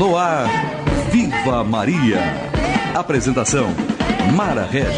No ar, Viva Maria. Apresentação, Mara Regis.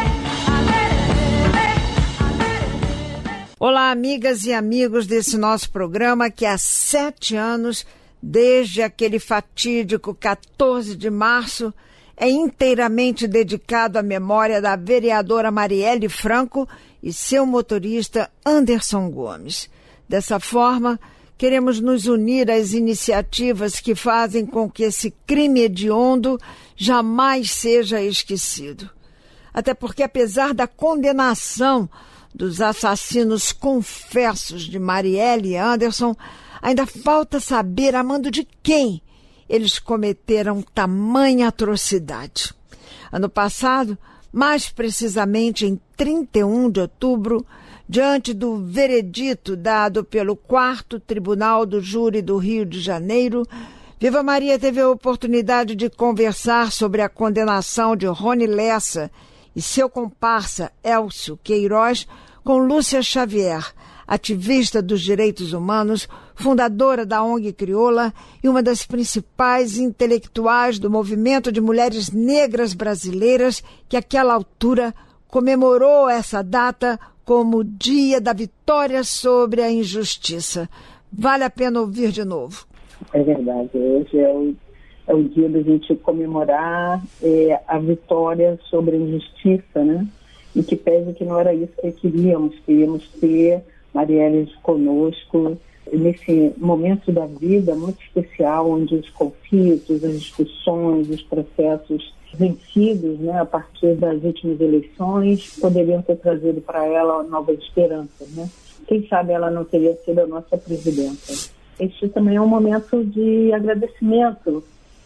Olá, amigas e amigos desse nosso programa que há 7 anos, desde aquele fatídico 14 de março, é inteiramente dedicado à memória da vereadora Marielle Franco e seu motorista Anderson Gomes. Dessa forma, queremos nos unir às iniciativas que fazem com que esse crime hediondo jamais seja esquecido. Até porque, apesar da condenação dos assassinos confessos de Marielle e Anderson, ainda falta saber a mando de quem eles cometeram tamanha atrocidade. Ano passado, mais precisamente em 31 de outubro, diante do veredito dado pelo 4º Tribunal do Júri do Rio de Janeiro, Viva Maria teve a oportunidade de conversar sobre a condenação de Rony Lessa e seu comparsa Elcio Queiroz com Lúcia Xavier, ativista dos direitos humanos, fundadora da ONG Crioula e uma das principais intelectuais do movimento de mulheres negras brasileiras que, àquela altura, comemorou essa data como Dia da Vitória sobre a Injustiça. Vale a pena ouvir de novo. É verdade. Hoje é o dia da gente comemorar a vitória sobre a injustiça, né? E que pese que não era isso que queríamos ter Marielle conosco nesse momento da vida muito especial, onde os conflitos, as discussões, os processos vencidos, né, a partir das últimas eleições, poderiam ter trazido para ela novas esperanças, né? Quem sabe ela não teria sido a nossa presidenta. Este também é um momento de agradecimento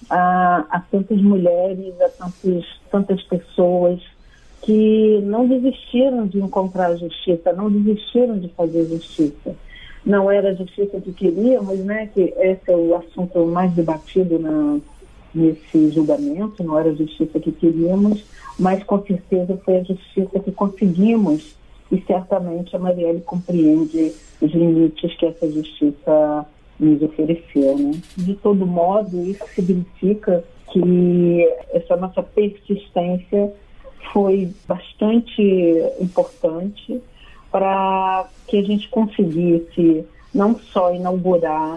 a tantas mulheres, a tantas pessoas que não desistiram de encontrar justiça, não desistiram de fazer justiça. Não era a justiça que queríamos, né? Que esse é o assunto mais debatido nesse julgamento, não era a justiça que queríamos, mas com certeza foi a justiça que conseguimos e certamente a Marielle compreende os limites que essa justiça nos ofereceu, né? De todo modo, isso significa que essa nossa persistência foi bastante importante para que a gente conseguisse não só inaugurar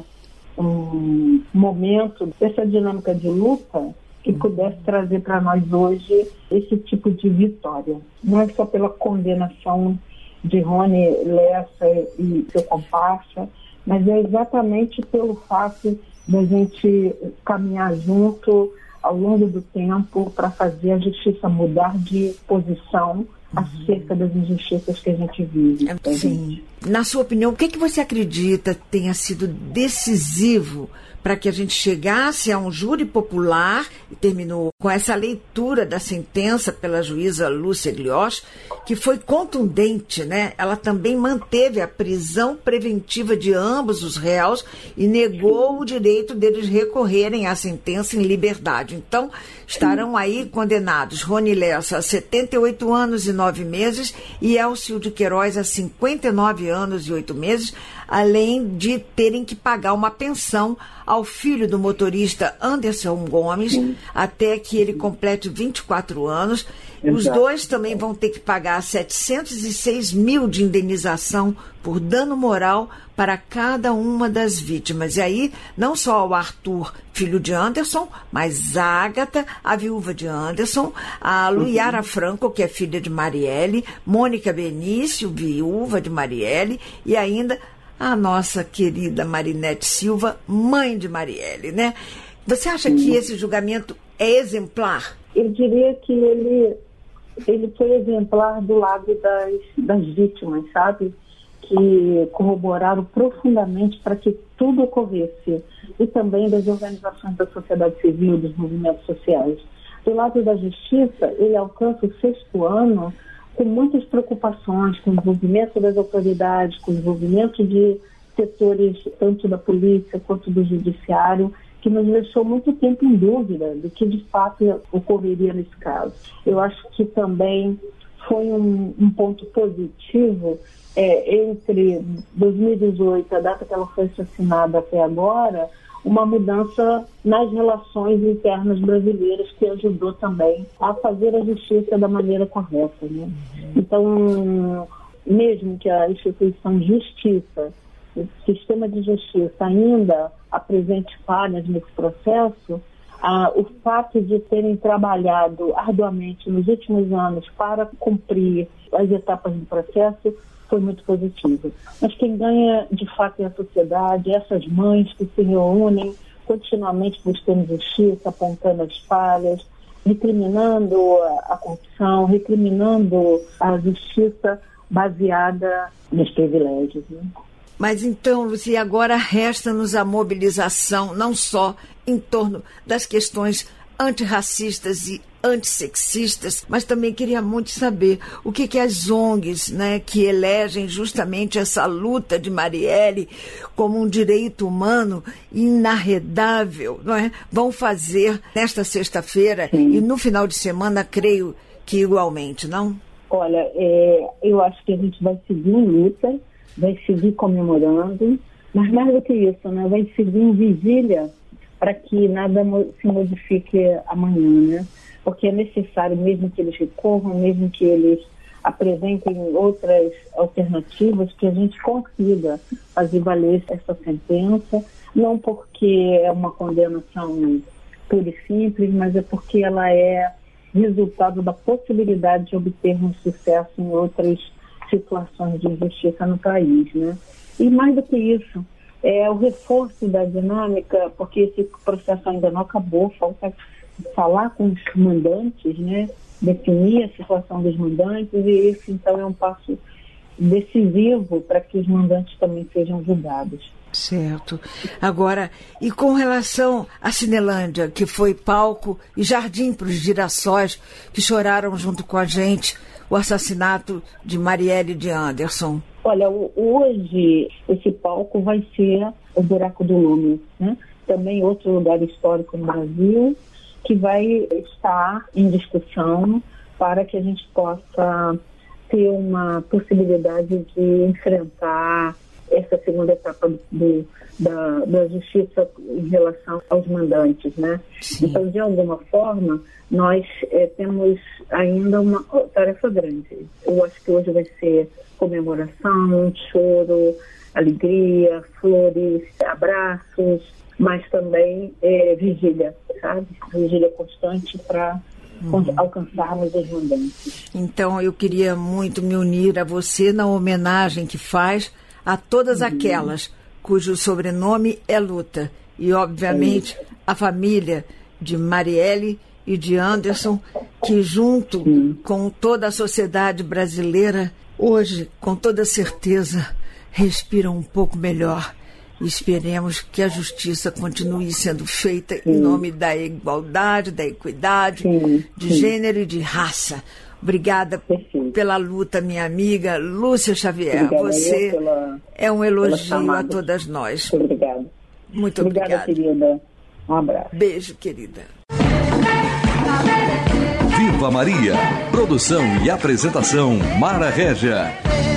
um momento dessa dinâmica de luta que pudesse trazer para nós hoje esse tipo de vitória. Não é só pela condenação de Rony Lessa e seu comparsa, mas é exatamente pelo fato da gente caminhar junto ao longo do tempo para fazer a justiça mudar de posição acerca das injustiças que a gente vive. Sim. Na sua opinião, o que você acredita tenha sido decisivo para que a gente chegasse a um júri popular e terminou com essa leitura da sentença pela juíza Lúcia Gliosch, que foi contundente, né? Ela também manteve a prisão preventiva de ambos os réus e negou o direito deles recorrerem à sentença em liberdade. Então, estarão aí condenados Rony Lessa a 78 anos e 9 meses e Elcio de Queiroz a 59 anos e 8 meses, além de terem que pagar uma pensão ao filho do motorista Anderson Gomes até que ele complete 24 anos. Os dois também vão ter que pagar 706 mil de indenização por dano moral para cada uma das vítimas. E aí, não só o Arthur, filho de Anderson, mas a Ágata, a viúva de Anderson, a Luiara Franco, que é filha de Marielle, Mônica Benício, viúva de Marielle, e ainda a nossa querida Marinete Silva, mãe de Marielle, né? Você acha que esse julgamento é exemplar? Eu diria que ele foi exemplar do lado das vítimas, sabe? Que corroboraram profundamente para que tudo ocorresse. E também das organizações da sociedade civil, dos movimentos sociais. Do lado da justiça, ele alcança o 6º ano com muitas preocupações, com o envolvimento das autoridades, com o envolvimento de setores tanto da polícia quanto do judiciário, que nos deixou muito tempo em dúvida do que de fato ocorreria nesse caso. Eu acho que também foi um ponto positivo entre 2018, a data que ela foi assassinada até agora, uma mudança nas relações internas brasileiras que ajudou também a fazer a justiça da maneira correta, né? Então, mesmo que a instituição justiça, o sistema de justiça ainda apresente falhas nesse processo, o fato de terem trabalhado arduamente nos últimos anos para cumprir as etapas do processo foi muito positivo. Mas quem ganha, de fato, é a sociedade, essas mães que se reúnem continuamente buscando justiça, apontando as falhas, recriminando a corrupção, recriminando a justiça baseada nos privilégios, né? Mas então, Lúcia, agora resta-nos a mobilização, não só em torno das questões antirracistas e antissexistas, mas também queria muito saber o que as ONGs, né, que elegem justamente essa luta de Marielle como um direito humano inarredável, não é? Vão fazer nesta sexta-feira e no final de semana, creio que igualmente, não? Olha, eu acho que a gente vai seguir em luta, vai seguir comemorando, mas mais do que isso, né, vai seguir em vigília para que nada se modifique amanhã, né? Porque é necessário, mesmo que eles recorram, mesmo que eles apresentem outras alternativas, que a gente consiga fazer valer essa sentença, não porque é uma condenação pura e simples, mas é porque ela é resultado da possibilidade de obtermos sucesso em outras situações de injustiça no país, né? E mais do que isso, é o reforço da dinâmica, porque esse processo ainda não acabou, falta falar com os mandantes, né? Definir a situação dos mandantes, e esse então é um passo decisivo para que os mandantes também sejam julgados. Certo. Agora, e com relação à Cinelândia, que foi palco e jardim para os girassóis que choraram junto com a gente o assassinato de Marielle de Anderson? Olha, hoje esse palco vai ser o Buraco do Lume, né? Também outro lugar histórico no Brasil que vai estar em discussão para que a gente possa ter uma possibilidade de enfrentar essa segunda etapa da justiça em relação aos mandantes, né? Sim. Então, de alguma forma, nós temos ainda uma tarefa grande. Eu acho que hoje vai ser comemoração, choro, alegria, flores, abraços, mas também vigília, sabe? Vigília constante para alcançarmos os mandantes. Então, eu queria muito me unir a você na homenagem que faz a todas aquelas cujo sobrenome é Luta. E, obviamente, a família de Marielle e de Anderson, que junto com toda a sociedade brasileira, hoje, com toda certeza, respiram um pouco melhor. E esperemos que a justiça continue sendo feita em nome da igualdade, da equidade, de gênero e de raça. Obrigada pela luta, minha amiga Lúcia Xavier. Obrigada, você é um elogio a todas nós. Obrigada. Muito obrigada. Obrigada, querida. Um abraço. Beijo, querida. Viva Maria. Produção e apresentação Mara Régia.